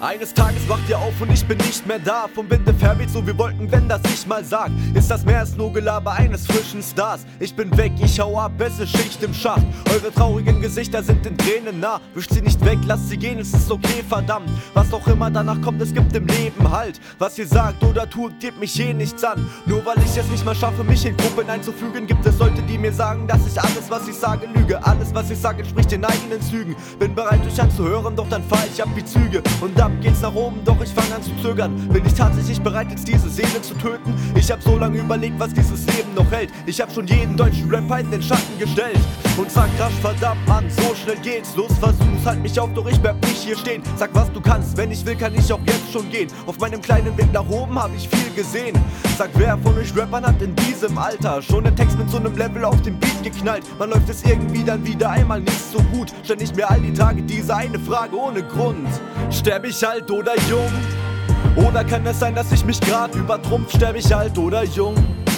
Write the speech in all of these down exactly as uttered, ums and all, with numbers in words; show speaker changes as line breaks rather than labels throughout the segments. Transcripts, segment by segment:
Eines Tages wacht ihr auf und ich bin nicht mehr da. Vom Winde verweht so wie Wolken, wenn das ich mal sag. Ist das mehr als nur Gelaber eines frischen Stars. Ich bin weg, ich hau ab, beste Schicht im Schacht. Eure traurigen Gesichter sind in Tränen nah. Wischt sie nicht weg, lasst sie gehen, es ist okay, verdammt. Was auch immer danach kommt, es gibt im Leben Halt. Was ihr sagt oder tut, geht mich eh nichts an. Nur weil ich es nicht mal schaffe, mich in Gruppen einzufügen, gibt es Leute, die mir sagen, dass ich alles, was ich sage, lüge. Alles, was ich sage, entspricht den eigenen Zügen. Bin bereit, euch anzuhören, doch dann fahr ich ab wie Züge. Und ab geht's nach oben, doch ich fang an zu zögern. Bin ich tatsächlich bereit, jetzt diese Seele zu töten? Ich hab so lange überlegt, was dieses Leben noch hält. Ich hab schon jeden deutschen Rapper in den Schatten gestellt und sag rasch, verdammt Mann, so schnell geht's. Los, versuch's, halt mich auf, doch ich bleib nicht hier stehen. Sag, was du kannst, wenn ich will, kann ich auch jetzt schon gehen. Auf meinem kleinen Weg nach oben hab ich viel gesehen. Sag, wer von euch Rappern hat in diesem Alter schon den Text mit so einem Level auf den Beat geknallt? Man läuft es irgendwie dann wieder einmal nicht so gut. Stell ich mir all die Tage diese eine Frage ohne Grund: Sterb ich alt oder jung? Oder kann es sein, dass ich mich grad übertrumpf? Sterb ich alt oder jung?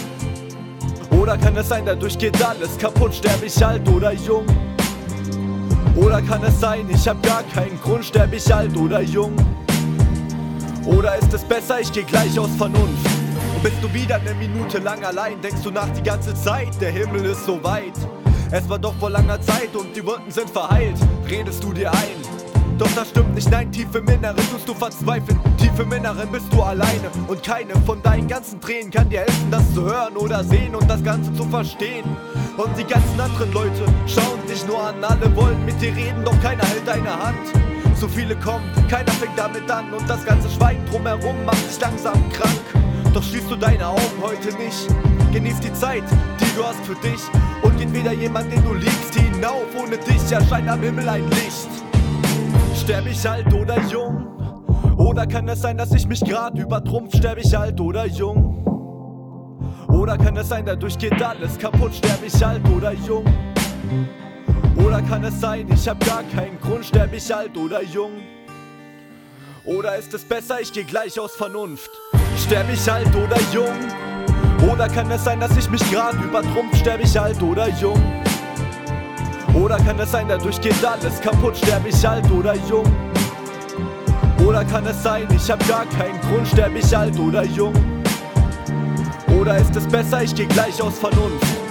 Oder kann es sein, dadurch geht alles kaputt? Sterb ich alt oder jung? Oder kann es sein, ich hab gar keinen Grund? Sterb ich alt oder jung? Oder ist es besser, ich geh gleich aus Vernunft? Und bist du wieder eine Minute lang allein? Denkst du nach die ganze Zeit, der Himmel ist so weit? Es war doch vor langer Zeit und die Wunden sind verheilt. Redest du dir ein? Doch das stimmt nicht, nein, tief im Inneren tust du verzweifeln. Tief im Inneren bist du alleine und keine von deinen ganzen Tränen kann dir helfen, das zu hören oder sehen und das Ganze zu verstehen. Und die ganzen anderen Leute schauen dich nur an, alle wollen mit dir reden, doch keiner hält deine Hand. So viele kommen, keiner fängt damit an und das ganze Schweigen drumherum macht dich langsam krank. Doch schließt du deine Augen heute nicht, genieß die Zeit, die du hast für dich. Und geht wieder jemand, den du liebst, hinauf, ohne dich erscheint am Himmel ein Licht. Sterb ich alt oder jung? Oder kann es sein, dass ich mich grad übertrumpf? Sterb ich alt oder jung? Oder kann es sein, dadurch geht alles kaputt? Sterb ich alt oder jung? Oder kann es sein, ich hab gar keinen Grund? Sterb ich alt oder jung? Oder ist es besser, ich geh gleich aus Vernunft? Sterb ich alt oder jung? Oder kann es sein, dass ich mich grad übertrumpf? Sterb ich alt oder jung? Oder kann es sein, dadurch geht alles kaputt? Sterb ich alt oder jung? Oder kann es sein, ich hab gar keinen Grund? Sterb ich alt oder jung? Oder ist es besser, ich geh gleich aus Vernunft?